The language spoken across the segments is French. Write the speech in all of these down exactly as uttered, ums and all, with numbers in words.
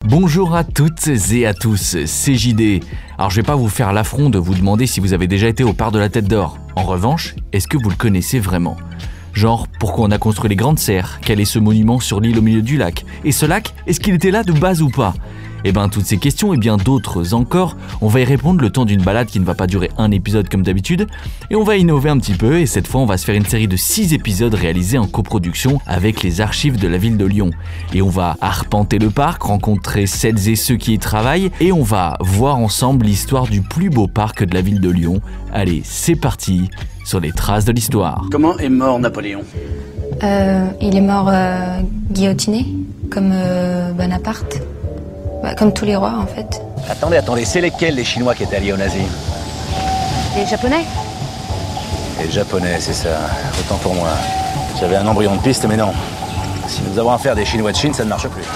Bonjour à toutes et à tous, c'est J D. Alors je vais pas vous faire l'affront de vous demander si vous avez déjà été au parc de la Tête d'Or. En revanche, est-ce que vous le connaissez vraiment ? Genre, pourquoi on a construit les Grandes Serres ? Quel est ce monument sur l'île au milieu du lac ? Et ce lac, est-ce qu'il était là de base ou pas ? Eh ben, toutes ces questions et bien d'autres encore, on va y répondre le temps d'une balade qui ne va pas durer un épisode comme d'habitude, et on va innover un petit peu, et cette fois on va se faire une série de six épisodes réalisés en coproduction avec les archives de la ville de Lyon. Et on va arpenter le parc, rencontrer celles et ceux qui y travaillent, et on va voir ensemble l'histoire du plus beau parc de la ville de Lyon. Allez, c'est parti, sur les traces de l'histoire. Comment est mort Napoléon ? euh, Il est mort euh, guillotiné, comme euh, Bonaparte. Bah, comme tous les rois, en fait. Attendez, attendez, c'est lesquels les Chinois qui étaient alliés aux nazis ? Les Japonais ? Les Japonais, c'est ça. Autant pour moi. J'avais un embryon de piste, mais non. Si nous avons affaire à des Chinois de Chine, ça ne marche plus.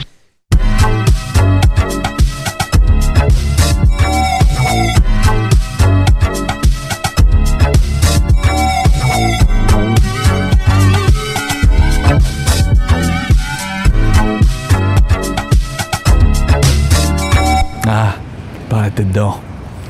Ah, par la Tête d'Or.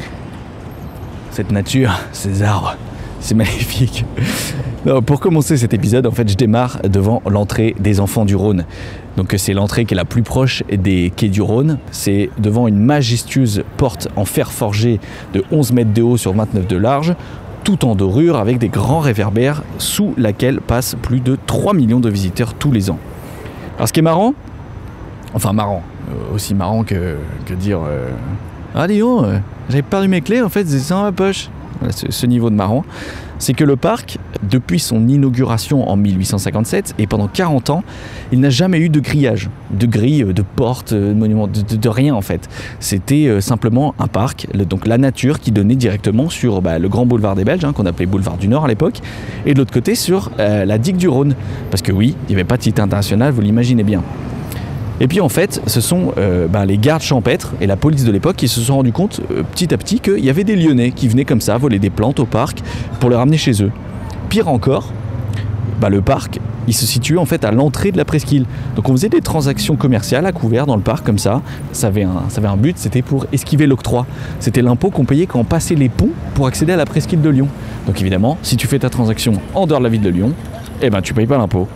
Cette nature, ces arbres, c'est magnifique. Non, pour commencer cet épisode, en fait, je démarre devant l'entrée des Enfants du Rhône. Donc c'est l'entrée qui est la plus proche des quais du Rhône. C'est devant une majestueuse porte en fer forgé de onze mètres de haut sur vingt-neuf de large, tout en dorure avec des grands réverbères sous laquelle passent plus de trois millions de visiteurs tous les ans. Alors ce qui est marrant, enfin marrant, euh, aussi marrant que, que dire euh, ah dis donc, euh, j'avais perdu mes clés, en fait c'est ça dans ma poche. Voilà, ce, ce niveau de marrant, c'est que le parc, depuis son inauguration en mille huit cent cinquante-sept et pendant quarante ans, il n'a jamais eu de grillage, de grille, de porte, de monument, de, de, de rien en fait. C'était euh, simplement un parc, le, donc la nature qui donnait directement sur bah, le grand boulevard des Belges, hein, qu'on appelait boulevard du Nord à l'époque, et de l'autre côté sur euh, la digue du Rhône. Parce que oui, il n'y avait pas de site international, vous l'imaginez bien. Et puis en fait, ce sont euh, ben, les gardes champêtres et la police de l'époque qui se sont rendus compte euh, petit à petit qu'il y avait des Lyonnais qui venaient comme ça voler des plantes au parc pour les ramener chez eux. Pire encore, ben, le parc, il se situait en fait à l'entrée de la presqu'île. Donc on faisait des transactions commerciales à couvert dans le parc comme ça. Ça avait un, ça avait un but, c'était pour esquiver l'octroi. C'était l'impôt qu'on payait quand on passait les ponts pour accéder à la presqu'île de Lyon. Donc évidemment, si tu fais ta transaction en dehors de la ville de Lyon, eh ben tu payes pas l'impôt.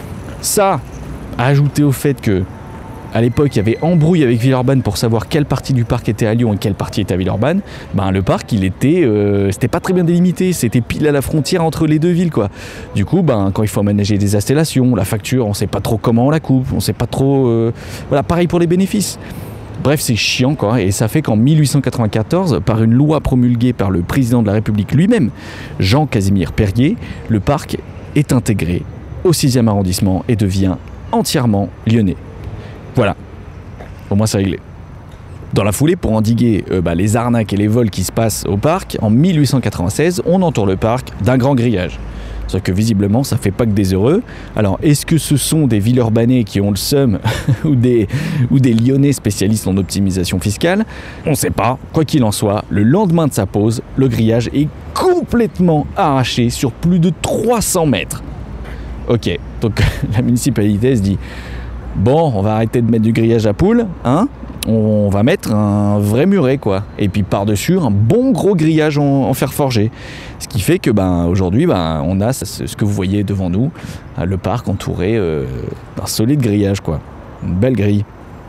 Ça, ajouté au fait que à l'époque, il y avait embrouille avec Villeurbanne pour savoir quelle partie du parc était à Lyon et quelle partie était à Villeurbanne. Ben, le parc, il était, euh, c'était pas très bien délimité. C'était pile à la frontière entre les deux villes, quoi. Du coup, ben, quand il faut aménager des installations, la facture, on sait pas trop comment on la coupe, on sait pas trop. Euh... Voilà, pareil pour les bénéfices. Bref, c'est chiant, quoi. Et ça fait qu'en mille huit cent quatre-vingt-quatorze, par une loi promulguée par le président de la République lui-même, Jean-Casimir Perrier, le parc est intégré au sixième arrondissement et devient entièrement lyonnais. Voilà, au moins c'est réglé. Dans la foulée, pour endiguer euh, bah, les arnaques et les vols qui se passent au parc, en mille huit cent quatre-vingt-seize, on entoure le parc d'un grand grillage. Sauf que visiblement, ça fait pas que des heureux. Alors, est-ce que ce sont des Villeurbanais qui ont le seum ou, des, ou des Lyonnais spécialistes en optimisation fiscale ? On sait pas. Quoi qu'il en soit, le lendemain de sa pause, le grillage est complètement arraché sur plus de trois cents mètres. Ok, donc la municipalité se dit... Bon, on va arrêter de mettre du grillage à poules, hein ? On va mettre un vrai muret, quoi. Et puis par-dessus, un bon gros grillage en, en fer forgé. Ce qui fait que, ben, aujourd'hui, ben, on a ce que vous voyez devant nous, le parc entouré euh, d'un solide grillage, quoi. Une belle grille.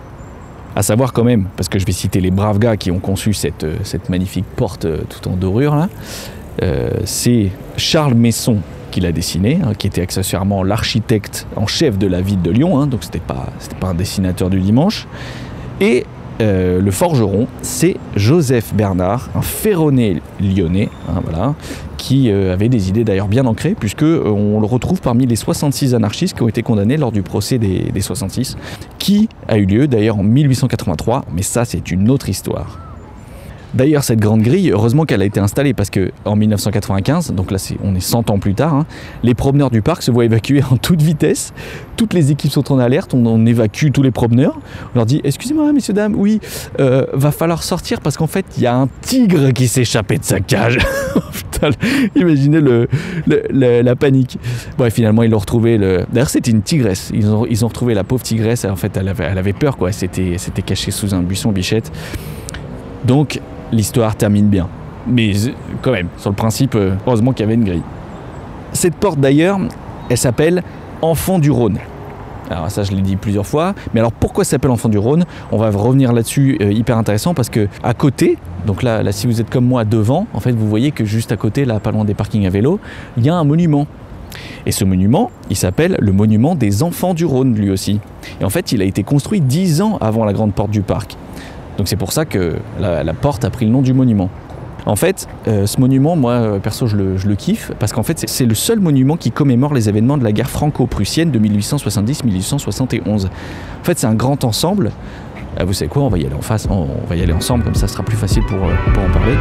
À savoir quand même, parce que je vais citer les braves gars qui ont conçu cette, cette magnifique porte tout en dorure, là. Euh, c'est Charles Messon qui l'a dessiné, hein, qui était accessoirement l'architecte en chef de la ville de Lyon, hein, donc c'était pas, c'était pas un dessinateur du dimanche. Et euh, le forgeron, c'est Joseph Bernard, un ferronné lyonnais, hein, voilà, qui euh, avait des idées d'ailleurs bien ancrées, puisque euh, on le retrouve parmi les soixante-six anarchistes qui ont été condamnés lors du procès des, des soixante-six, qui a eu lieu d'ailleurs en mille huit cent quatre-vingt-trois, mais ça c'est une autre histoire. D'ailleurs, cette grande grille, heureusement qu'elle a été installée parce qu'en mille neuf cent quatre-vingt-quinze, donc là c'est, on est cent ans plus tard, hein, les promeneurs du parc se voient évacuer en toute vitesse. Toutes les équipes sont en alerte, on, on évacue tous les promeneurs. On leur dit « Excusez-moi, messieurs, dames, oui, euh, va falloir sortir parce qu'en fait, il y a un tigre qui s'est échappé de sa cage. » Putain, imaginez le, le, le, la panique. Bon, et finalement, ils l'ont retrouvé. Le... D'ailleurs, c'était une tigresse. Ils ont, ils ont retrouvé la pauvre tigresse. En fait, elle avait, elle avait peur, quoi. C'était, c'était caché sous un buisson bichette. Donc, l'histoire termine bien. Mais quand même, sur le principe, heureusement qu'il y avait une grille. Cette porte d'ailleurs, elle s'appelle Enfant du Rhône. Alors ça, je l'ai dit plusieurs fois. Mais alors pourquoi ça s'appelle Enfant du Rhône ? On va revenir là-dessus, euh, hyper intéressant, parce que à côté, donc là, là, si vous êtes comme moi devant, en fait, vous voyez que juste à côté, là, pas loin des parkings à vélo, il y a un monument. Et ce monument, il s'appelle le monument des Enfants du Rhône, lui aussi. Et en fait, il a été construit dix ans avant la grande porte du parc. Donc c'est pour ça que la, la porte a pris le nom du monument. En fait, euh, ce monument, moi, perso, je le, je le kiffe, parce qu'en fait, c'est, c'est le seul monument qui commémore les événements de la guerre franco-prussienne de mille huit cent soixante-dix à mille huit cent soixante et onze. En fait, c'est un grand ensemble. Ah, vous savez quoi, on va y aller en face, on, on va y aller ensemble, comme ça, ce sera plus facile pour, pour en parler.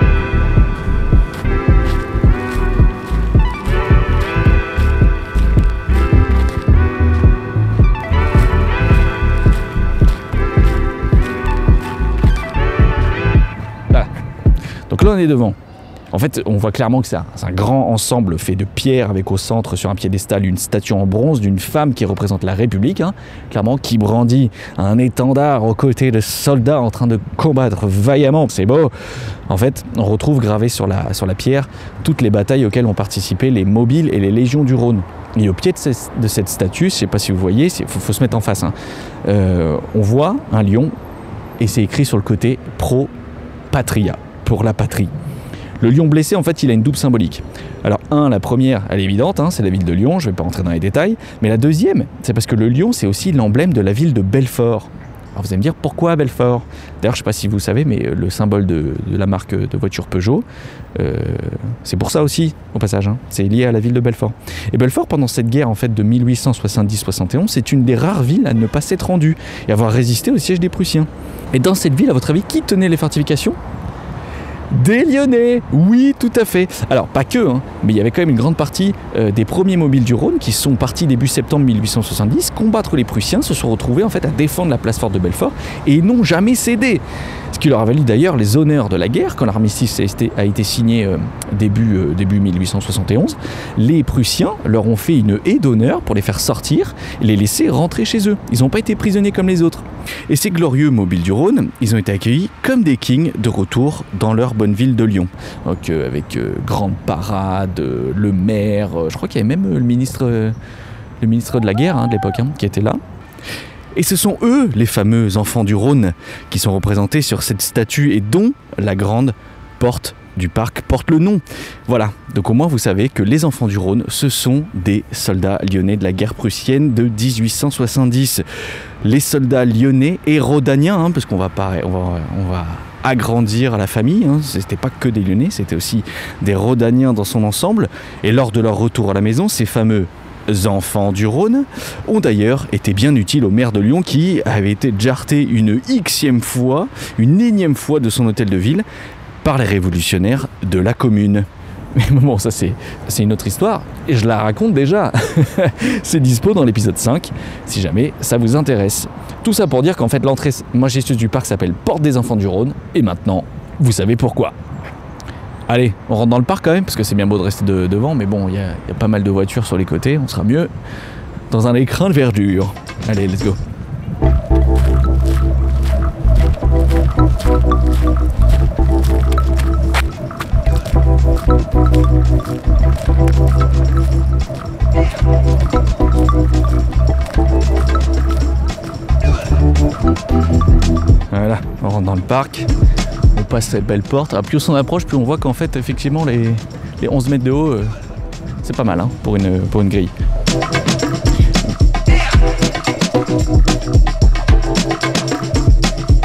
Donc là on est devant. En fait on voit clairement que c'est un, c'est un grand ensemble fait de pierre avec au centre sur un piédestal une statue en bronze d'une femme qui représente la République, hein, clairement qui brandit un étendard aux côtés de soldats en train de combattre vaillamment. C'est beau. En fait on retrouve gravé sur la, sur la pierre toutes les batailles auxquelles ont participé les mobiles et les légions du Rhône. Et au pied de, ces, de cette statue, je ne sais pas si vous voyez, il faut, faut se mettre en face, hein, euh, on voit un lion et c'est écrit sur le côté « Pro Patria ». Pour la patrie. Le lion blessé, en fait, il a une double symbolique. Alors, un, la première, elle est évidente, hein, c'est la ville de Lyon, je ne vais pas rentrer dans les détails, mais la deuxième, c'est parce que le lion, c'est aussi l'emblème de la ville de Belfort. Alors, vous allez me dire, pourquoi Belfort ? D'ailleurs, je ne sais pas si vous savez, mais le symbole de, de la marque de voiture Peugeot, euh, c'est pour ça aussi, au passage, hein, c'est lié à la ville de Belfort. Et Belfort, pendant cette guerre, en fait, de mille huit cent soixante-dix soixante et onze, c'est une des rares villes à ne pas s'être rendue et avoir résisté au siège des Prussiens. Et dans cette ville, à votre avis, qui tenait les fortifications ? Des Lyonnais, oui, tout à fait. Alors, pas que, hein, mais il y avait quand même une grande partie euh, des premiers mobiles du Rhône qui sont partis début septembre mille huit cent soixante-dix combattre les Prussiens, se sont retrouvés en fait à défendre la place forte de Belfort et ils n'ont jamais cédé. Ce qui leur a valu d'ailleurs les honneurs de la guerre quand l'armistice a été, a été signé euh, début, euh, début mille huit cent soixante et onze. Les Prussiens leur ont fait une haie d'honneur pour les faire sortir et les laisser rentrer chez eux. Ils n'ont pas été prisonniers comme les autres. Et ces glorieux mobiles du Rhône, ils ont été accueillis comme des kings de retour dans leur bonne ville de Lyon. Donc euh, avec euh, grande parade, euh, le maire, euh, je crois qu'il y avait même euh, le ministre, euh, le ministre de la guerre hein, de l'époque hein, qui était là. Et ce sont eux, les fameux enfants du Rhône, qui sont représentés sur cette statue et dont la grande porte du parc porte le nom. Voilà, donc au moins vous savez que les enfants du Rhône, ce sont des soldats lyonnais de la guerre prussienne de dix-huit cent soixante-dix. Les soldats lyonnais et rhodaniens, hein, parce qu'on va, pas, on va, on va agrandir la famille, hein. C'était pas que des Lyonnais, c'était aussi des rhodaniens dans son ensemble. Et lors de leur retour à la maison, ces fameux enfants du Rhône ont d'ailleurs été bien utiles au maire de Lyon qui avait été jarté une xième fois, une énième fois de son hôtel de ville par les révolutionnaires de la commune. Mais bon, ça c'est, c'est une autre histoire et je la raconte déjà. C'est dispo dans l'épisode cinq si jamais ça vous intéresse. Tout ça pour dire qu'en fait l'entrée majestueuse du parc s'appelle Porte des Enfants du Rhône et maintenant vous savez pourquoi. Allez, on rentre dans le parc quand même, parce que c'est bien beau de rester de, devant, mais bon, il y, y a pas mal de voitures sur les côtés, on sera mieux dans un écrin de verdure. Allez, let's go. Voilà, on rentre dans le parc. On passe cette belle porte. Alors, plus on s'en approche, plus on voit qu'en fait, effectivement, les, les onze mètres de haut, euh, c'est pas mal hein, pour, une, pour une grille.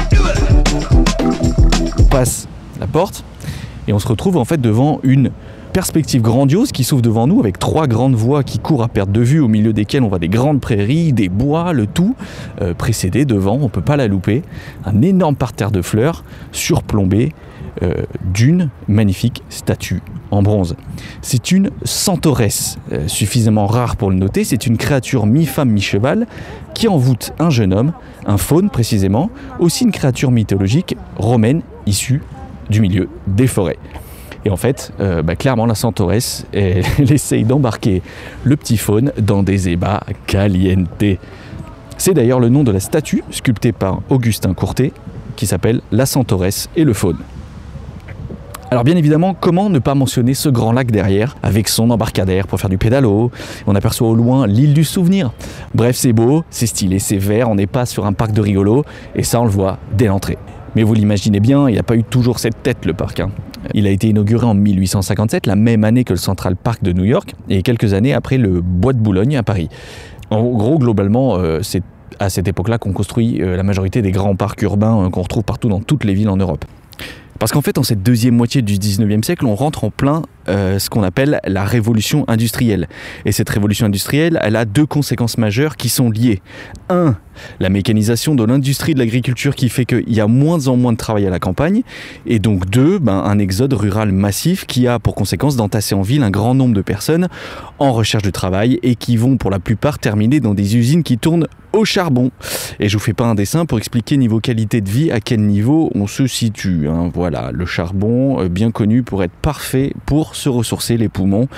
On passe la porte et on se retrouve en fait devant une perspective grandiose qui s'ouvre devant nous avec trois grandes voies qui courent à perte de vue, au milieu desquelles on voit des grandes prairies, des bois, le tout euh, précédé devant, on ne peut pas la louper, un énorme parterre de fleurs surplombé euh, d'une magnifique statue en bronze. C'est une centauresse, euh, suffisamment rare pour le noter, c'est une créature mi-femme, mi-cheval qui envoûte un jeune homme, un faune précisément, aussi une créature mythologique romaine issue du milieu des forêts. Et en fait, euh, bah, clairement, la centauresse, elle, elle essaye d'embarquer le petit faune dans des ébats caliente. C'est d'ailleurs le nom de la statue, sculptée par Augustin Courtet, qui s'appelle la centauresse et le faune. Alors bien évidemment, comment ne pas mentionner ce grand lac derrière, avec son embarcadère pour faire du pédalo. On aperçoit au loin l'île du souvenir. Bref, c'est beau, c'est stylé, c'est vert, on n'est pas sur un parc de rigolo, et ça on le voit dès l'entrée. Mais vous l'imaginez bien, il n'a pas eu toujours cette tête le parc. Hein. Il a été inauguré en mille huit cent cinquante-sept, la même année que le Central Park de New York, et quelques années après le Bois de Boulogne à Paris. En gros, globalement, euh, c'est à cette époque-là qu'on construit euh, la majorité des grands parcs urbains euh, qu'on retrouve partout dans toutes les villes en Europe. Parce qu'en fait, en cette deuxième moitié du dix-neuvième siècle, on rentre en plein euh, ce qu'on appelle la révolution industrielle. Et cette révolution industrielle, elle a deux conséquences majeures qui sont liées. Un, la mécanisation de l'industrie de l'agriculture qui fait qu'il y a moins en moins de travail à la campagne. Et donc deux, ben, un exode rural massif qui a pour conséquence d'entasser en ville un grand nombre de personnes en recherche de travail et qui vont pour la plupart terminer dans des usines qui tournent au charbon. Et je vous fais pas un dessin pour expliquer niveau qualité de vie à quel niveau on se situe. Hein. Voilà, le charbon, euh, bien connu pour être parfait pour se ressourcer les poumons.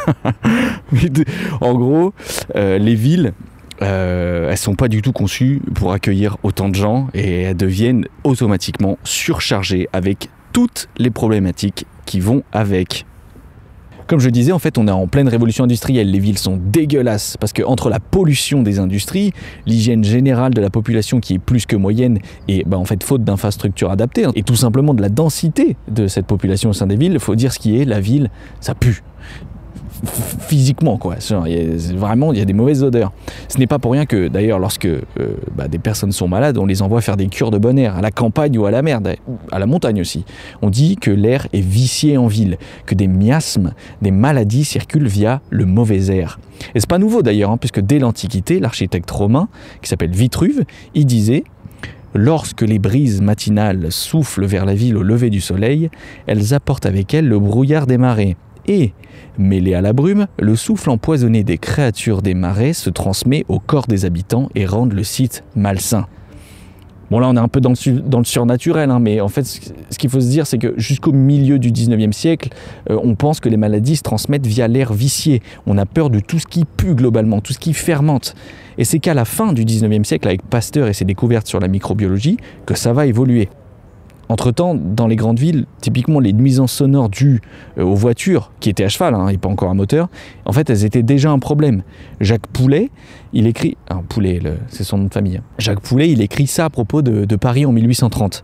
En gros, euh, les villes, euh, elles sont pas du tout conçues pour accueillir autant de gens et elles deviennent automatiquement surchargées avec toutes les problématiques qui vont avec. Comme je disais, en fait, on est en pleine révolution industrielle. Les villes sont dégueulasses parce que entre la pollution des industries, l'hygiène générale de la population qui est plus que moyenne et bah, en fait faute d'infrastructures adaptées et tout simplement de la densité de cette population au sein des villes, il faut dire ce qui est, la ville, ça pue. Physiquement quoi, il y a, vraiment il y a des mauvaises odeurs. Ce n'est pas pour rien que d'ailleurs lorsque euh, bah, des personnes sont malades, on les envoie faire des cures de bon air à la campagne ou à la mer, à la montagne aussi. On dit que l'air est vicié en ville, que des miasmes, des maladies circulent via le mauvais air. Et c'est pas nouveau d'ailleurs, hein, puisque dès l'Antiquité, l'architecte romain qui s'appelle Vitruve, il disait: lorsque les brises matinales soufflent vers la ville au lever du soleil, elles apportent avec elles le brouillard des marais. Et, mêlé à la brume, le souffle empoisonné des créatures des marais se transmet au corps des habitants et rend le site malsain. Bon là on est un peu dans le, dans le surnaturel, hein, mais en fait ce qu'il faut se dire c'est que jusqu'au milieu du dix-neuvième siècle, euh, on pense que les maladies se transmettent via l'air vicié. On a peur de tout ce qui pue globalement, tout ce qui fermente. Et c'est qu'à la fin du dix-neuvième siècle, avec Pasteur et ses découvertes sur la microbiologie, que ça va évoluer. Entre-temps, dans les grandes villes, typiquement les nuisances sonores dues aux voitures, qui étaient à cheval, hein, et pas encore à moteur, en fait, elles étaient déjà un problème. Jacques Poulet, il écrit... Ah, Poulet, le, c'est son nom de famille. Hein. Jacques Poulet, il écrit ça à propos de, de Paris en mille huit cent trente.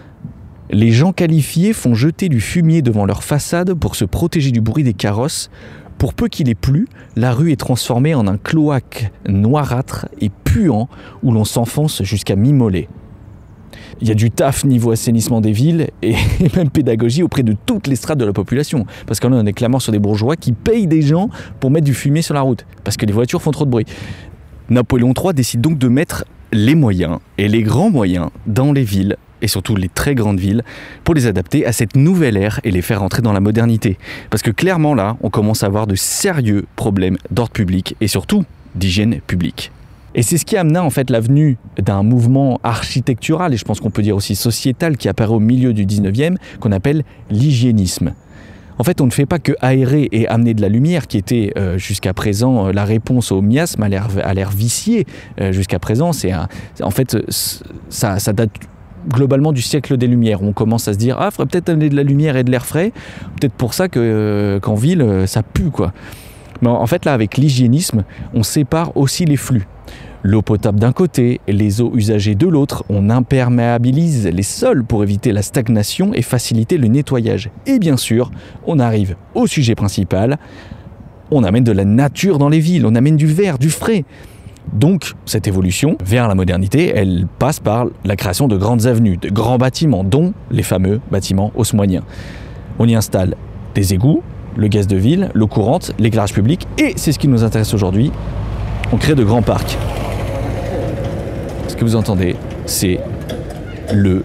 « Les gens qualifiés font jeter du fumier devant leur façade pour se protéger du bruit des carrosses. Pour peu qu'il ait plu, la rue est transformée en un cloaque noirâtre et puant où l'on s'enfonce jusqu'à mi-mollet. » Il y a du taf niveau assainissement des villes et même pédagogie auprès de toutes les strates de la population. Parce qu'on est clairement sur des bourgeois qui payent des gens pour mettre du fumier sur la route. Parce que les voitures font trop de bruit. Napoléon trois décide donc de mettre les moyens et les grands moyens dans les villes et surtout les très grandes villes pour les adapter à cette nouvelle ère et les faire entrer dans la modernité. Parce que clairement là, on commence à avoir de sérieux problèmes d'ordre public et surtout d'hygiène publique. Et c'est ce qui amena en fait la venue d'un mouvement architectural et je pense qu'on peut dire aussi sociétal qui apparaît au milieu du dix-neuvième qu'on appelle l'hygiénisme. En fait, on ne fait pas que aérer et amener de la lumière qui était euh, jusqu'à présent euh, la réponse au miasme, à l'air, à l'air vicié euh, jusqu'à présent. C'est un, en fait, ça, ça date globalement du siècle des Lumières. On commence à se dire « Ah, il faudrait peut-être amener de la lumière et de l'air frais. Peut-être pour ça que, euh, qu'en ville, euh, ça pue, quoi. » Mais en fait, là, avec l'hygiénisme, on sépare aussi les flux. L'eau potable d'un côté et les eaux usagées de l'autre, on imperméabilise les sols pour éviter la stagnation et faciliter le nettoyage. Et bien sûr, on arrive au sujet principal, on amène de la nature dans les villes, on amène du vert, du frais. Donc, cette évolution vers la modernité, elle passe par la création de grandes avenues, de grands bâtiments, dont les fameux bâtiments haussmanniens. On y installe des égouts, le gaz de ville, l'eau courante, l'éclairage public, et c'est ce qui nous intéresse aujourd'hui, on crée de grands parcs. Ce que vous entendez, c'est le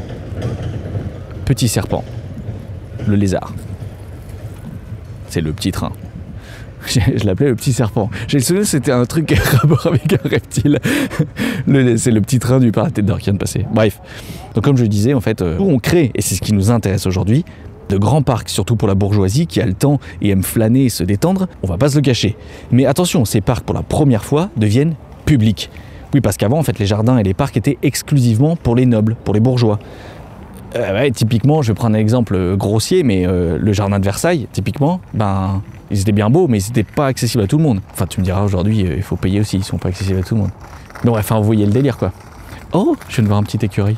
petit serpent, le lézard. C'est le petit train. Je l'appelais le petit serpent. J'ai le souvenir que c'était un truc à rapport avec un reptile. Le, c'est le petit train du par la tête d'or qui vient de passer. Bref. Donc comme je le disais, en fait, euh, on crée, et c'est ce qui nous intéresse aujourd'hui, de grands parcs, surtout pour la bourgeoisie qui a le temps et aime flâner et se détendre. On va pas se le cacher. Mais attention, ces parcs, pour la première fois, deviennent publics. Oui, parce qu'avant, en fait, les jardins et les parcs étaient exclusivement pour les nobles, pour les bourgeois. Euh, ouais, typiquement, je vais prendre un exemple grossier, mais euh, le jardin de Versailles, typiquement, ben, ils étaient bien beaux, mais ils n'étaient pas accessibles à tout le monde. Enfin, tu me diras, aujourd'hui, euh, il faut payer aussi, ils sont pas accessibles à tout le monde. Mais bref, enfin, vous voyez le délire, quoi. Oh, je viens de voir un petit écureuil.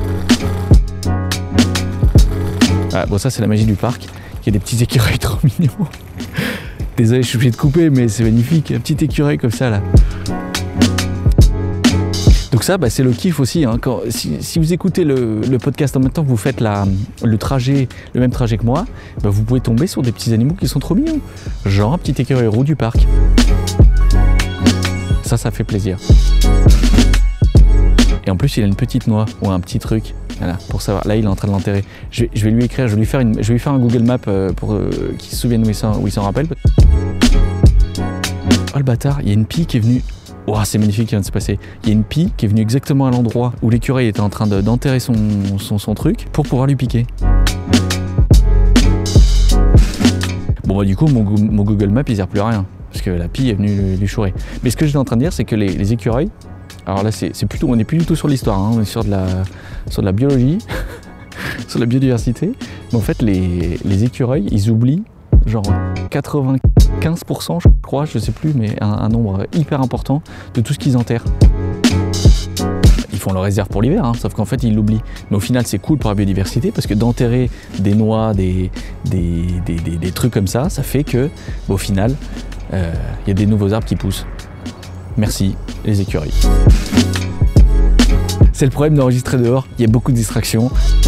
Ah, bon, ça, c'est la magie du parc. Il y a des petits écureuils trop mignons. Désolé, je suis obligé de couper, mais c'est magnifique. Un petit écureuil comme ça, là. Donc ça, bah, c'est le kiff aussi. Hein. Quand, si, si vous écoutez le, le podcast en même temps que vous faites la, le trajet, le même trajet que moi, bah, vous pouvez tomber sur des petits animaux qui sont trop mignons. Genre un petit écureuil roux du parc. Ça, ça fait plaisir. Et en plus, il a une petite noix ou un petit truc. Voilà, pour savoir. Là, il est en train de l'enterrer. Je vais, je vais lui écrire, je vais lui faire, une, je vais lui faire un Google Map euh, pour euh, qu'il se souvienne où il s'en, où il s'en rappelle. Oh le bâtard, il y a une pie qui est venue. Oh, c'est magnifique ce qui vient de se passer. Il y a une pie qui est venue exactement à l'endroit où l'écureuil était en train de, d'enterrer son, son, son truc pour pouvoir lui piquer. Bon bah du coup mon, mon Google Map il sert plus à rien parce que la pie est venue lui, lui chourer. Mais ce que j'étais en train de dire c'est que les, les écureuils, alors là c'est, c'est plutôt, on n'est plus du tout sur l'histoire, hein, on est sur de la, sur de la biologie, sur la biodiversité. Mais en fait les, les écureuils ils oublient genre quatre-vingt-quinze pour cent je crois, je sais plus, mais un, un nombre hyper important de tout ce qu'ils enterrent. Ils font leur réserve pour l'hiver, hein, sauf qu'en fait ils l'oublient. Mais au final c'est cool pour la biodiversité parce que d'enterrer des noix, des, des, des, des, des trucs comme ça, ça fait que au final il euh, y a des nouveaux arbres qui poussent. Merci les écureuils. C'est le problème d'enregistrer dehors, il y a beaucoup de distractions.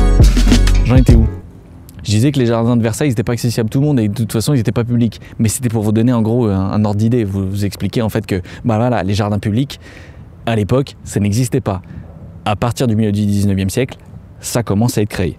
J'en étais où ? Je disais que les jardins de Versailles n'étaient pas accessibles à tout le monde et de toute façon ils n'étaient pas publics. Mais c'était pour vous donner en gros un, un ordre d'idée, vous, vous expliquer en fait que bah voilà, les jardins publics, à l'époque, ça n'existait pas. À partir du milieu du dix-neuvième siècle, ça commence à être créé.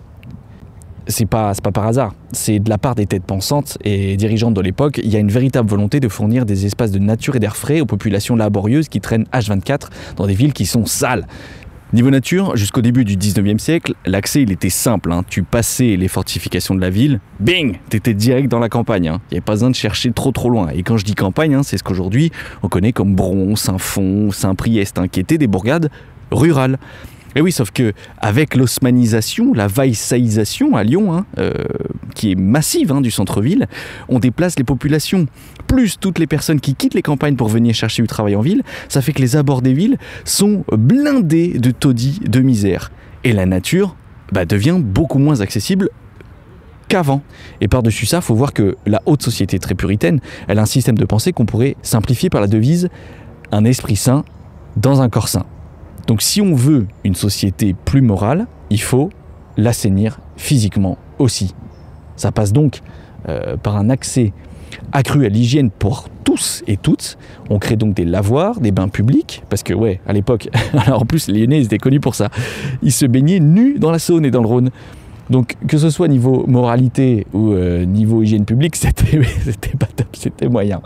C'est pas, c'est pas par hasard, c'est de la part des têtes pensantes et dirigeantes de l'époque, il y a une véritable volonté de fournir des espaces de nature et d'air frais aux populations laborieuses qui traînent H vingt-quatre dans des villes qui sont sales. Niveau nature, jusqu'au début du dix-neuvième siècle, l'accès il était simple, hein. Tu passais les fortifications de la ville, bing, t'étais direct dans la campagne, hein. Il n'y avait pas besoin de chercher trop trop loin. Et quand je dis campagne, hein, c'est ce qu'aujourd'hui on connaît comme Bron, Saint-Fond, Saint-Priest, hein, qui étaient des bourgades rurales. Et oui, sauf que avec l'osmanisation, la vaïsaïsation à Lyon, hein, euh, qui est massive hein, du centre-ville, on déplace les populations, plus toutes les personnes qui quittent les campagnes pour venir chercher du travail en ville, ça fait que les abords des villes sont blindés de taudis, de misère. Et la nature bah, devient beaucoup moins accessible qu'avant. Et par-dessus ça, il faut voir que la haute société très puritaine, elle a un système de pensée qu'on pourrait simplifier par la devise « un esprit sain dans un corps sain ». Donc si on veut une société plus morale, il faut l'assainir physiquement aussi. Ça passe donc euh, par un accès accru à l'hygiène pour tous et toutes. On crée donc des lavoirs, des bains publics, parce que ouais, à l'époque, alors en plus les Lyonnais ils étaient connus pour ça, ils se baignaient nus dans la Saône et dans le Rhône. Donc que ce soit niveau moralité ou euh, niveau hygiène publique, c'était, c'était pas top, c'était moyen.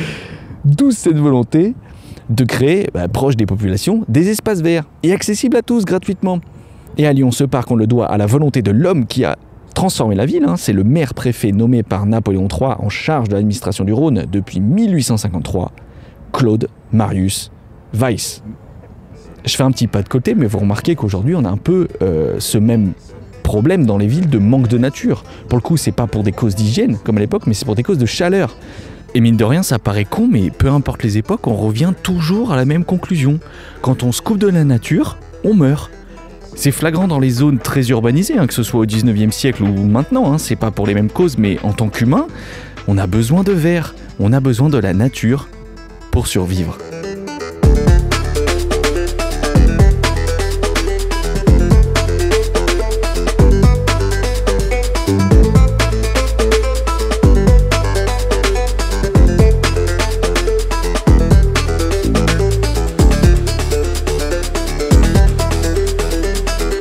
D'où cette volonté de créer, bah, proche des populations, des espaces verts et accessibles à tous gratuitement. Et à Lyon, ce parc, on le doit à la volonté de l'homme qui a transformé la ville. Hein. C'est le maire-préfet nommé par Napoléon trois en charge de l'administration du Rhône depuis mille huit cent cinquante-trois, Claude Marius Weiss. Je fais un petit pas de côté, mais vous remarquez qu'aujourd'hui, on a un peu euh, ce même problème dans les villes de manque de nature. Pour le coup, c'est pas pour des causes d'hygiène, comme à l'époque, mais c'est pour des causes de chaleur. Et mine de rien, ça paraît con, mais peu importe les époques, on revient toujours à la même conclusion. Quand on se coupe de la nature, on meurt. C'est flagrant dans les zones très urbanisées, hein, que ce soit au dix-neuvième siècle ou maintenant, hein, c'est pas pour les mêmes causes, mais en tant qu'humain, on a besoin de verre, on a besoin de la nature pour survivre.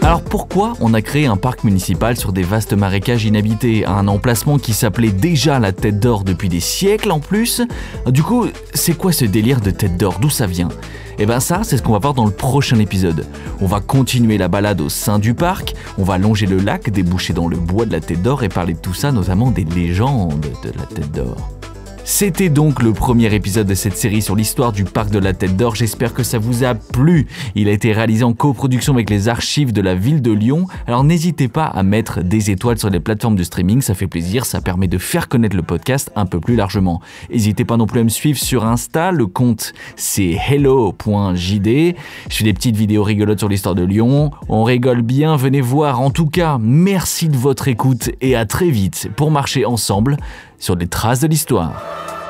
Alors pourquoi on a créé un parc municipal sur des vastes marécages inhabités, à un emplacement qui s'appelait déjà la Tête d'Or depuis des siècles en plus? Du coup, c'est quoi ce délire de Tête d'Or? D'où ça vient? Et ben ça, c'est ce qu'on va voir dans le prochain épisode. On va continuer la balade au sein du parc, on va longer le lac, déboucher dans le bois de la Tête d'Or et parler de tout ça, notamment des légendes de la Tête d'Or. C'était donc le premier épisode de cette série sur l'histoire du parc de la Tête d'Or. J'espère que ça vous a plu. Il a été réalisé en coproduction avec les archives de la ville de Lyon. Alors n'hésitez pas à mettre des étoiles sur les plateformes de streaming, ça fait plaisir, ça permet de faire connaître le podcast un peu plus largement. N'hésitez pas non plus à me suivre sur Insta, le compte c'est hello point j d. Je fais des petites vidéos rigolotes sur l'histoire de Lyon. On rigole bien, venez voir. En tout cas, merci de votre écoute et à très vite pour marcher ensemble sur les traces de l'histoire.